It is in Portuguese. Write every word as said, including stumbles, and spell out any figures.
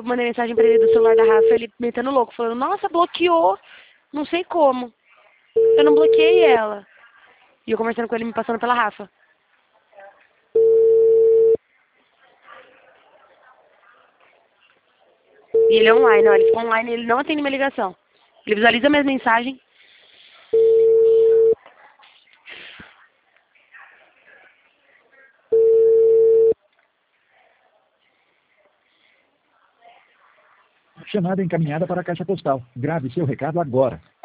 mandei mensagem pra ele do celular da Rafa, ele metendo louco, falando, nossa, bloqueou, não sei como. Eu não bloqueei ela. E eu conversando com ele, me passando pela Rafa. E ele é online, ó, ele ficou online, ele não atende minha ligação. Ele visualiza minhas mensagens. Chamada encaminhada para a caixa postal. Grave seu recado agora.